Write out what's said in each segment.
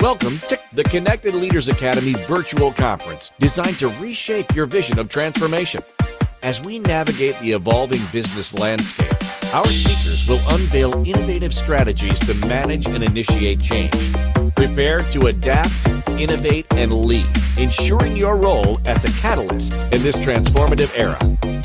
Welcome to the Connected Leaders Academy virtual conference designed to reshape your vision of transformation. As we navigate the evolving business landscape, our speakers will unveil innovative strategies to manage and initiate change. Prepare to adapt, innovate, and lead, ensuring your role as a catalyst in this transformative era.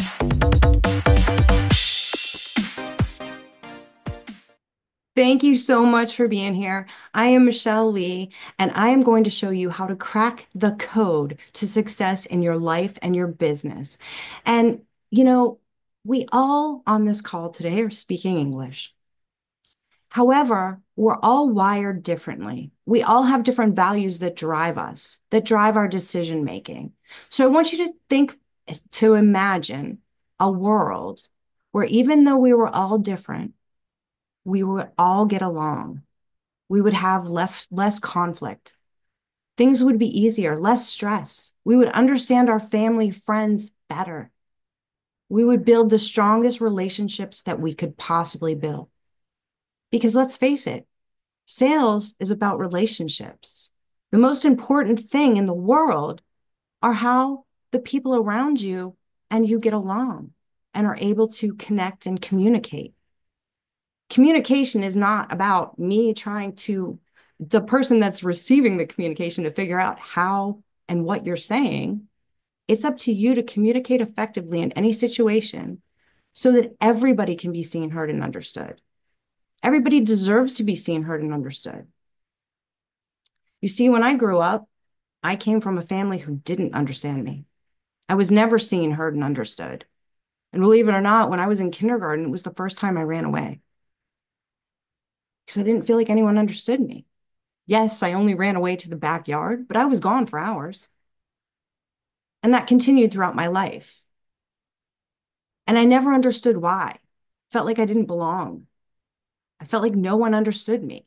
Thank you so much for being here. I am Michelle Lee, and I am going to show you how to crack the code to success in your life and your business. And, we all on this call today are speaking English. However, we're all wired differently. We all have different values that drive us, that drive our decision making. So I want you to imagine a world where even though we were all different, we would all get along. We would have less conflict. Things would be easier, less stress. We would understand our family, friends better. We would build the strongest relationships that we could possibly build. Because let's face it, sales is about relationships. The most important thing in the world are how the people around you and you get along and are able to connect and communicate. Communication is not about me trying to, the person that's receiving the communication, to figure out how and what you're saying. It's up to you to communicate effectively in any situation so that everybody can be seen, heard, and understood. Everybody deserves to be seen, heard, and understood. You see, when I grew up, I came from a family who didn't understand me. I was never seen, heard, and understood. And believe it or not, when I was in kindergarten, it was the first time I ran away because I didn't feel like anyone understood me. Yes, I only ran away to the backyard, but I was gone for hours. And that continued throughout my life. And I never understood why. Felt like I didn't belong. I felt like no one understood me.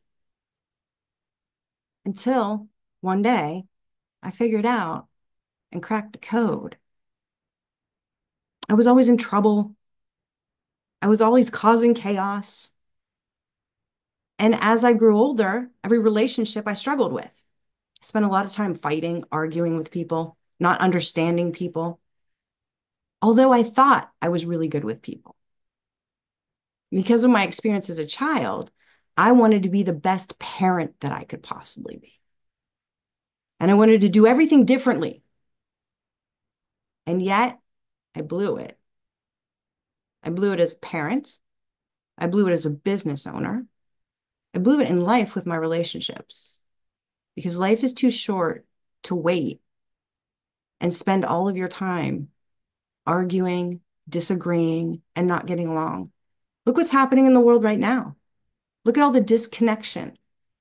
Until one day, I figured out and cracked the code. I was always in trouble. I was always causing chaos. And as I grew older, every relationship I struggled with. I spent a lot of time fighting, arguing with people, not understanding people. Although I thought I was really good with people. Because of my experience as a child, I wanted to be the best parent that I could possibly be. And I wanted to do everything differently. And yet, I blew it. I blew it as a parent. I blew it as a business owner. I blew it in life with my relationships. Because life is too short to wait and spend all of your time arguing, disagreeing, and not getting along. Look what's happening in the world right now. Look at all the disconnection.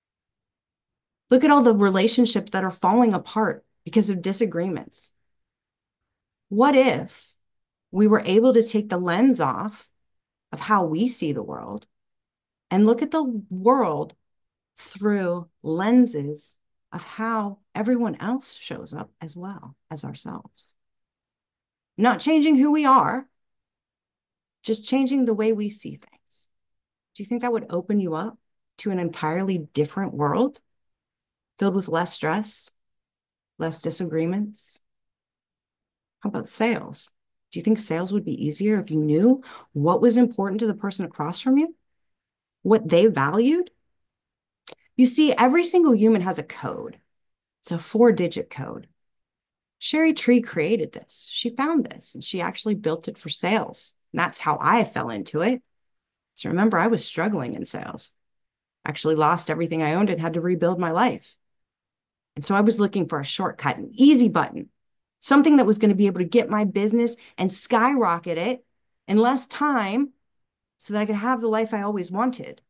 Look at all the relationships that are falling apart because of disagreements. What if we were able to take the lens off of how we see the world and look at the world through lenses of how everyone else shows up as well as ourselves? Not changing who we are, just changing the way we see things. Do you think that would open you up to an entirely different world filled with less stress, less disagreements? How about sales? Do you think sales would be easier if you knew what was important to the person across from you, what they valued? You see, every single human has a code. It's a 4-digit code. Sherry Tree created this. She found this and she actually built it for sales. And that's how I fell into it. So remember, I was struggling in sales. Actually lost everything I owned and had to rebuild my life. And so I was looking for a shortcut, an easy button, something that was going to be able to get my business and skyrocket it in less time so that I could have the life I always wanted.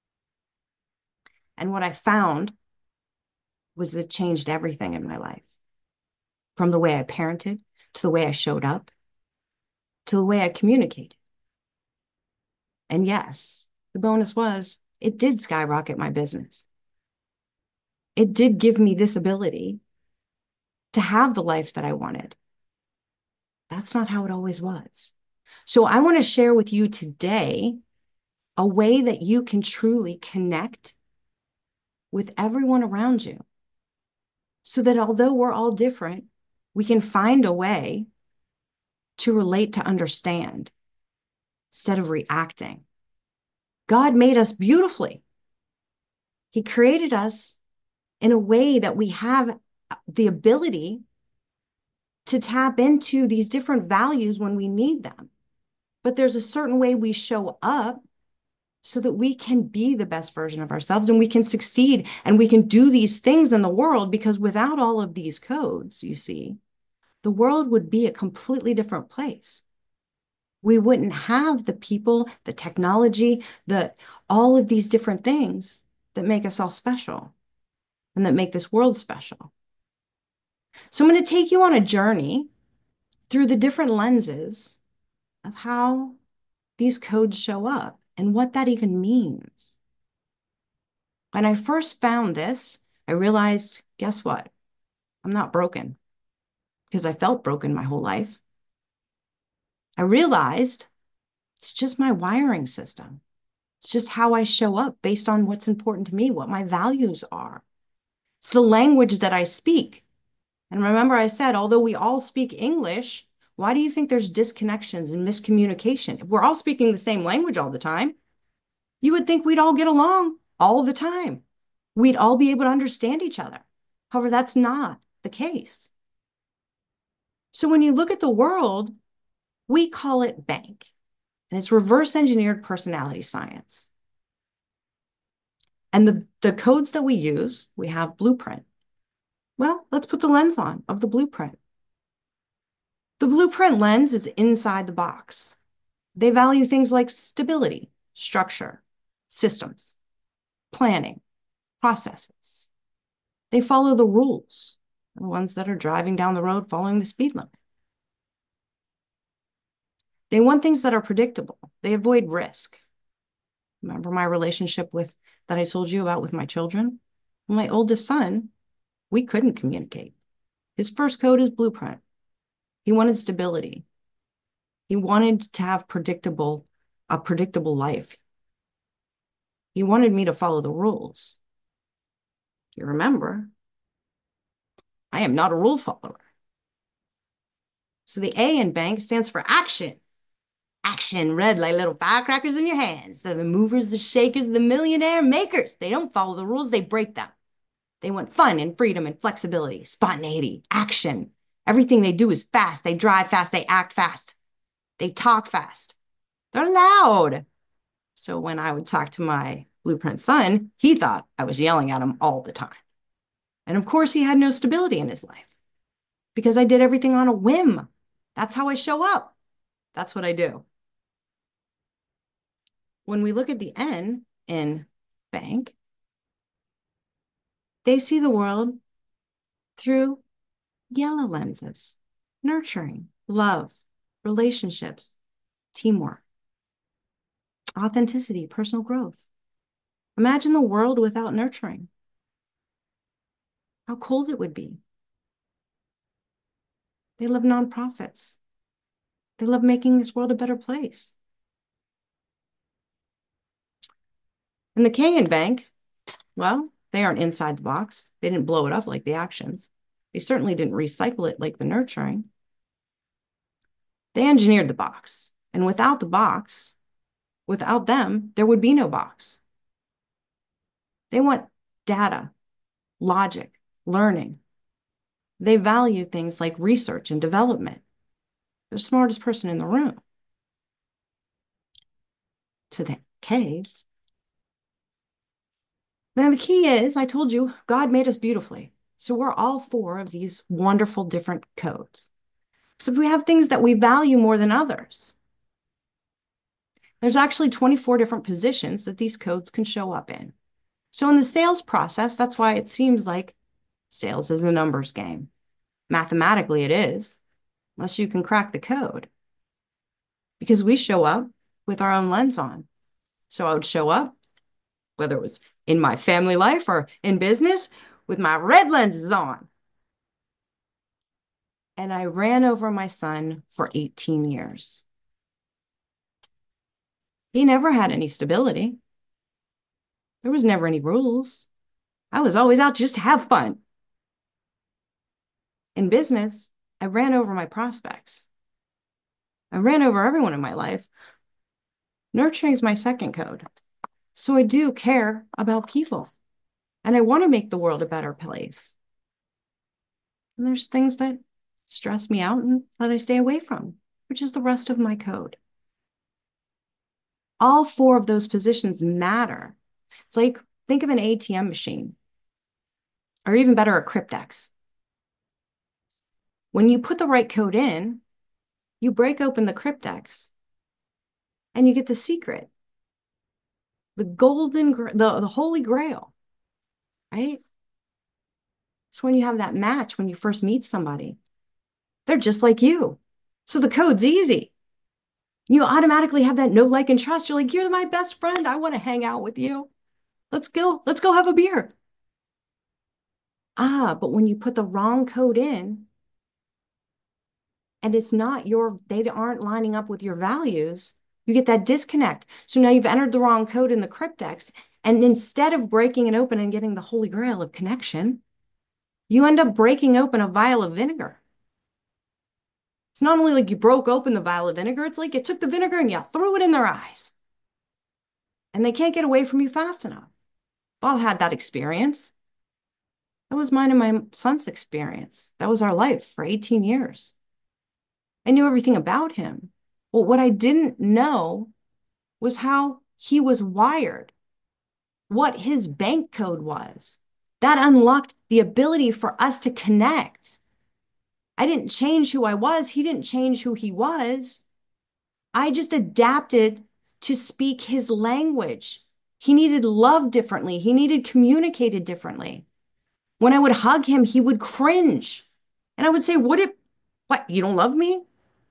And what I found was that it changed everything in my life. From the way I parented, to the way I showed up, to the way I communicated. And yes, the bonus was it did skyrocket my business. It did give me this ability to have the life that I wanted. That's not how it always was. So I want to share with you today a way that you can truly connect with everyone around you. so that although we're all different, we can find a way to relate to understand instead of reacting. God made us beautifully. He created us in a way that we have the ability to tap into these different values when we need them. But there's a certain way we show up so that we can be the best version of ourselves and we can succeed and we can do these things in the world, because without all of these codes, you see, the world would be a completely different place. We wouldn't have the people, the technology, all of these different things that make us all special and that make this world special. So I'm going to take you on a journey through the different lenses of how these codes show up and what that even means. When I first found this, I realized, guess what? I'm not broken, because I felt broken my whole life. I realized it's just my wiring system. It's just how I show up based on what's important to me, what my values are. It's the language that I speak. And remember, I said, although we all speak English, why do you think there's disconnections and miscommunication? If we're all speaking the same language all the time, you would think we'd all get along all the time. We'd all be able to understand each other. However, that's not the case. So when you look at the world, we call it bank, and it's reverse engineered personality science. And the codes that we use, we have blueprint. Well, let's put the lens on of the blueprint. The blueprint lens is inside the box. They value things like stability, structure, systems, planning, processes. They follow the rules, the ones that are driving down the road following the speed limit. They want things that are predictable. They avoid risk. Remember my relationship that I told you about with my children? My oldest son, we couldn't communicate. His first code is blueprint. He wanted stability. He wanted to have a predictable life. He wanted me to follow the rules. You remember, I am not a rule follower. So the A in bank stands for action. Action, red like little firecrackers in your hands. They're the movers, the shakers, the millionaire makers. They don't follow the rules, they break them. They want fun and freedom and flexibility, spontaneity, action. Everything they do is fast. They drive fast, they act fast. They talk fast. They're loud. So when I would talk to my blueprint son, he thought I was yelling at him all the time. And of course, he had no stability in his life because I did everything on a whim. That's how I show up. That's what I do. When we look at the N in bank, they see the world through yellow lenses: nurturing, love, relationships, teamwork, authenticity, personal growth. Imagine the world without nurturing. How cold it would be. They love nonprofits. They love making this world a better place. And the K in bank, well, they aren't inside the box. They didn't blow it up like the actions. They certainly didn't recycle it like the nurturing. They engineered the box. And without the box, without them, there would be no box. They want data, logic, learning. They value things like research and development. They're the smartest person in the room. To the Ks. Then the key is, I told you, God made us beautifully. So we're all four of these wonderful different codes. So we have things that we value more than others. There's actually 24 different positions that these codes can show up in. So in the sales process, that's why it seems like sales is a numbers game. Mathematically, it is, unless you can crack the code. Because we show up with our own lens on. So I would show up, whether it was in my family life or in business, with my red lenses on. And I ran over my son for 18 years. He never had any stability. There was never any rules. I was always out just to have fun. In business, I ran over my prospects. I ran over everyone in my life. Nurturing is my second code. So I do care about people and I want to make the world a better place. And there's things that stress me out and that I stay away from, which is the rest of my code. All four of those positions matter. It's like, think of an ATM machine, or even better, a cryptex. When you put the right code in, you break open the cryptex and you get the secret, the the holy grail, right? It's when you have that match when you first meet somebody. They're just like you. So the code's easy. You automatically have that know, like, and trust. You're like, you're my best friend. I want to hang out with you. Let's go. Let's go have a beer. But when you put the wrong code in and it's not they aren't lining up with your values, you get that disconnect. So now you've entered the wrong code in the cryptex. And instead of breaking it open and getting the holy grail of connection, you end up breaking open a vial of vinegar. It's not only like you broke open the vial of vinegar, it's like you took the vinegar and you threw it in their eyes. And they can't get away from you fast enough. We've all had that experience. That was mine and my son's experience. That was our life for 18 years. I knew everything about him. Well, what I didn't know was how he was wired, what his bank code was. That unlocked the ability for us to connect. I didn't change who I was. He didn't change who he was. I just adapted to speak his language. He needed love differently. He needed communicated differently. When I would hug him, he would cringe. And I would say, what, you don't love me?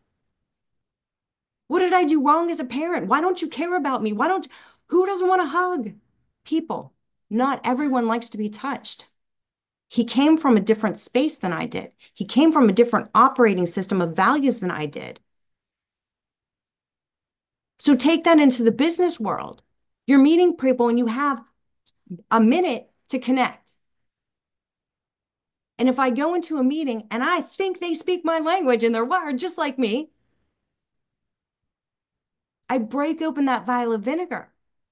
What did I do wrong as a parent? Why don't you care about me? Who doesn't want to hug? People. Not everyone likes to be touched. He came from a different space than I did. He came from a different operating system of values than I did. So take that into the business world. You're meeting people and you have a minute to connect. And if I go into a meeting and I think they speak my language and they're wired just like me, I break open that vial of vinegar.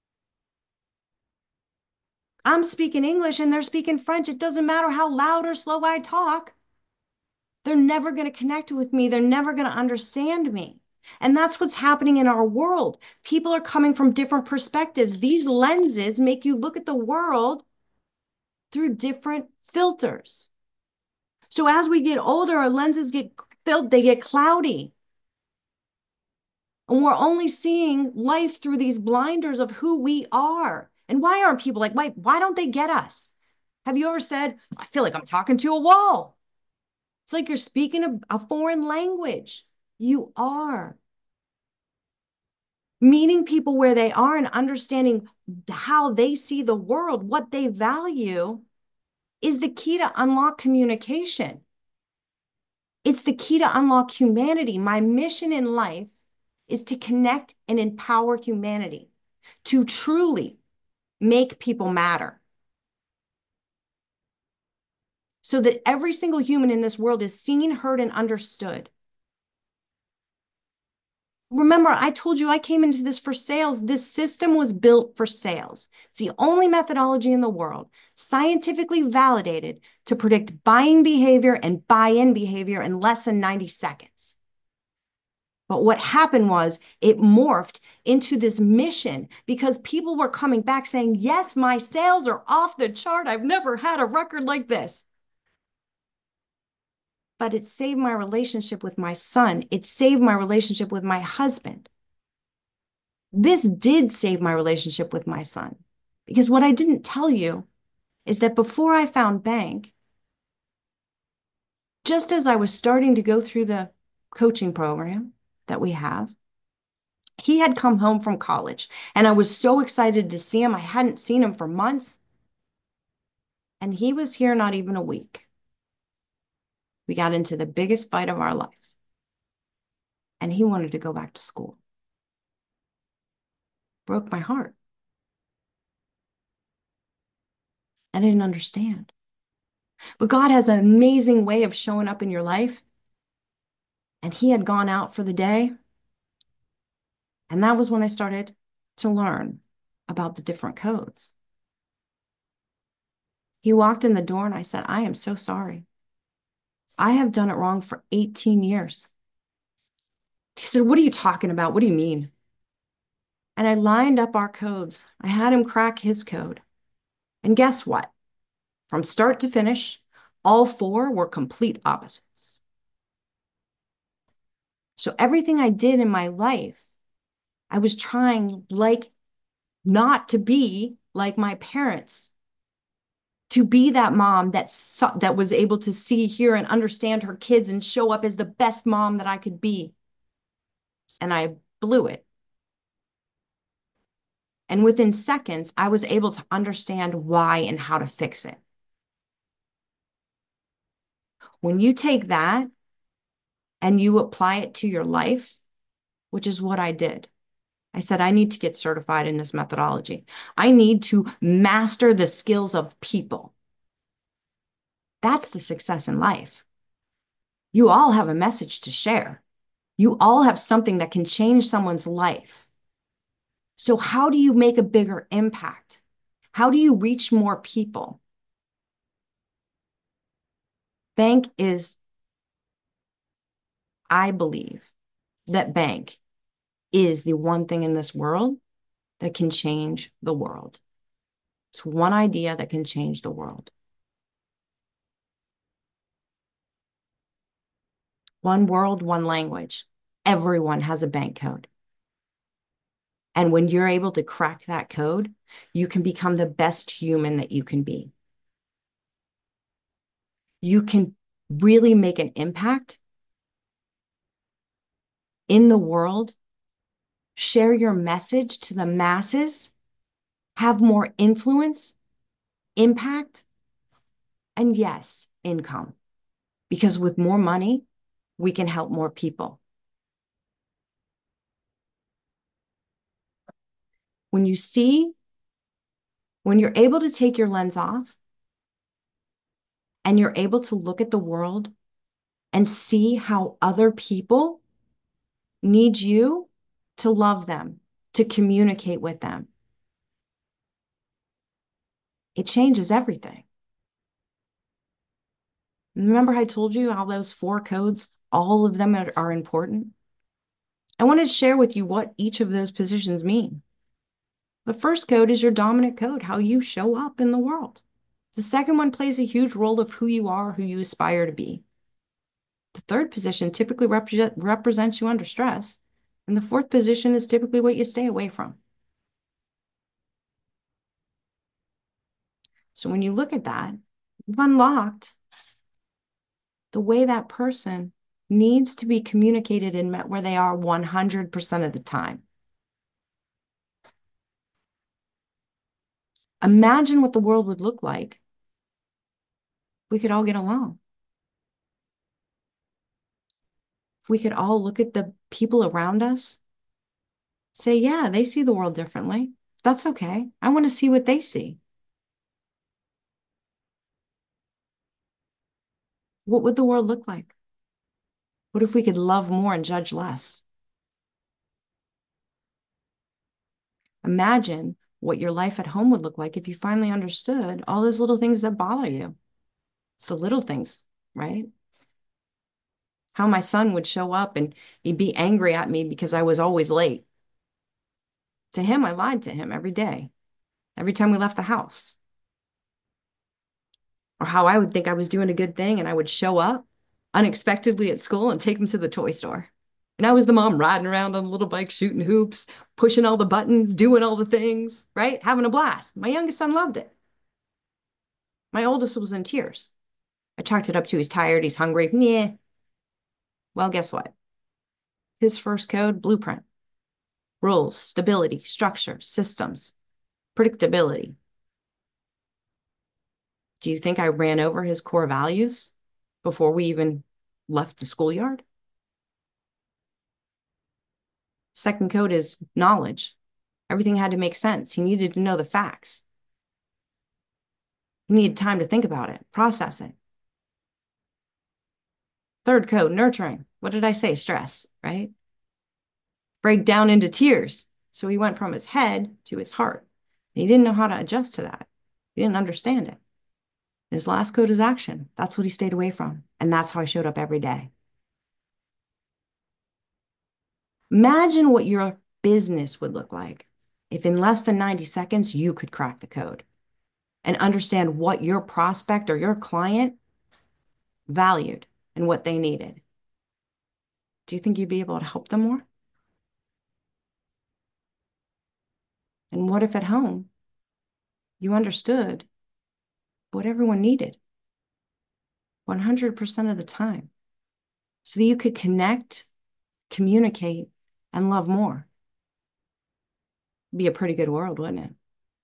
I'm speaking English and they're speaking French. It doesn't matter how loud or slow I talk. They're never going to connect with me. They're never going to understand me. And that's what's happening in our world. People are coming from different perspectives. These lenses make you look at the world through different filters. So as we get older, our lenses get filled, they get cloudy. And we're only seeing life through these blinders of who we are. And why aren't people like, why don't they get us? Have you ever said, I feel like I'm talking to a wall? It's like you're speaking a foreign language. You are. Meeting people where they are and understanding how they see the world, what they value, is the key to unlock communication. It's the key to unlock humanity. My mission in life is to connect and empower humanity, to truly make people matter so that every single human in this world is seen, heard, and understood. Remember, I told you I came into this for sales. This system was built for sales. It's the only methodology in the world, scientifically validated, to predict buying behavior and buy-in behavior in less than 90 seconds. But what happened was it morphed into this mission because people were coming back saying, yes, my sales are off the chart. I've never had a record like this. But it saved my relationship with my son. It saved my relationship with my husband. This did save my relationship with my son. Because what I didn't tell you is that before I found bank, just as I was starting to go through the coaching program that we have, he had come home from college and I was so excited to see him. I hadn't seen him for months. And he was here not even a week. We got into the biggest fight of our life. And he wanted to go back to school. Broke my heart. I didn't understand. But God has an amazing way of showing up in your life. And he had gone out for the day. And that was when I started to learn about the different codes. He walked in the door and I said, I am so sorry. I have done it wrong for 18 years. He said, what are you talking about? What do you mean? And I lined up our codes. I had him crack his code. And guess what? From start to finish, all four were complete opposites. So everything I did in my life, I was trying like not to be like my parents, to be that mom that was able to see, hear, and understand her kids and show up as the best mom that I could be. And I blew it. And within seconds, I was able to understand why and how to fix it. When you take that and you apply it to your life, which is what I did, I said, I need to get certified in this methodology. I need to master the skills of people. That's the success in life. You all have a message to share. You all have something that can change someone's life. So, how do you make a bigger impact? How do you reach more people? Bank is, I believe that bank is the one thing in this world that can change the world. It's one idea that can change the world. One world, one language. Everyone has a bank code. And when you're able to crack that code, you can become the best human that you can be. You can really make an impact in the world, share your message to the masses, have more influence, impact, and yes, income. Because with more money, we can help more people. When you see, when you're able to take your lens off and you're able to look at the world and see how other people need you to love them, to communicate with them, it changes everything. Remember I told you how those four codes, all of them are important? I want to share with you what each of those positions mean. The first code is your dominant code, how you show up in the world. The second one plays a huge role of who you are, who you aspire to be. The third position typically represents you under stress. And the fourth position is typically what you stay away from. So when you look at that, you've unlocked the way that person needs to be communicated and met where they are 100% of the time. Imagine what the world would look like if we could all get along. If we could all look at the people around us, say, yeah, they see the world differently. That's okay. I want to see what they see. What would the world look like? What if we could love more and judge less? Imagine what your life at home would look like if you finally understood all those little things that bother you. It's the little things, right? How my son would show up and he'd be angry at me because I was always late. To him, I lied to him every day, every time we left the house. Or how I would think I was doing a good thing and I would show up unexpectedly at school and take him to the toy store. And I was the mom riding around on the little bike, shooting hoops, pushing all the buttons, doing all the things, right? Having a blast. My youngest son loved it. My oldest was in tears. I chalked it up to he's tired, he's hungry. Yeah. Well, guess what? His first code, blueprint, rules, stability, structure, systems, predictability. Do you think I ran over his core values before we even left the schoolyard? Second code is knowledge. Everything had to make sense. He needed to know the facts. He needed time to think about it, process it. Third code, nurturing. What did I say? Stress, right? Break down into tears. So he went from his head to his heart. And he didn't know how to adjust to that. He didn't understand it. His last code is action. That's what he stayed away from. And that's how I showed up every day. Imagine what your business would look like if in less than 90 seconds you could crack the code and understand what your prospect or your client valued and what they needed. Do you think you'd be able to help them more? And what if at home you understood what everyone needed 100% of the time so that you could connect, communicate, and love more? It'd be a pretty good world, wouldn't it?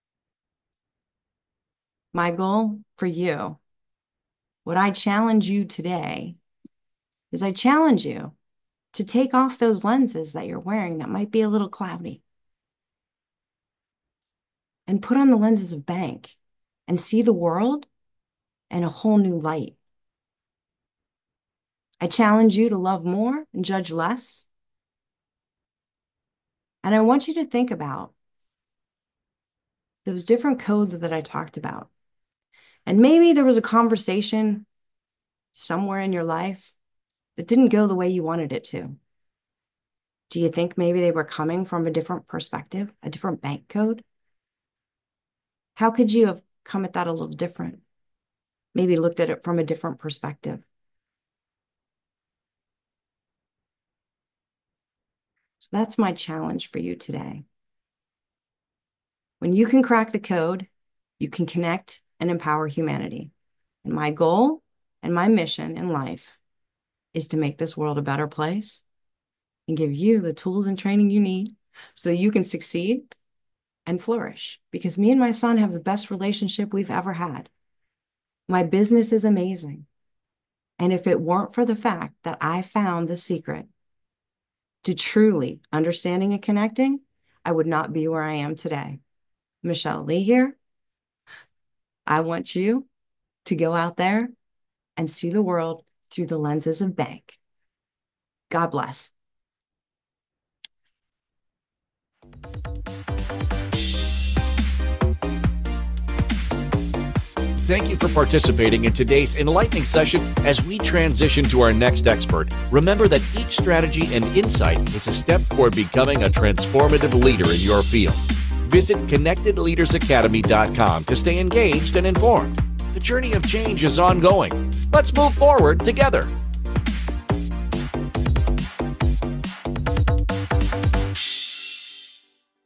My goal for you, what I challenge you today, is I challenge you to take off those lenses that you're wearing that might be a little cloudy and put on the lenses of Bank and see the world in a whole new light. I challenge you to love more and judge less. And I want you to think about those different codes that I talked about. And maybe there was a conversation somewhere in your life that didn't go the way you wanted it to. Do you think maybe they were coming from a different perspective, a different bank code? How could you have come at that a little different? Maybe looked at it from a different perspective. So that's my challenge for you today. When you can crack the code, you can connect and empower humanity. And my goal and my mission in life is to make this world a better place and give you the tools and training you need so that you can succeed and flourish. Because me and my son have the best relationship we've ever had. My business is amazing. And if it weren't for the fact that I found the secret to truly understanding and connecting, I would not be where I am today. Michelle Lee here. I want you to go out there and see the world through the lenses of Bank. God bless. Thank you for participating in today's enlightening session. As we transition to our next expert, remember that each strategy and insight is a step toward becoming a transformative leader in your field. Visit ConnectedLeadersAcademy.com to stay engaged and informed. The journey of change is ongoing. Let's move forward together.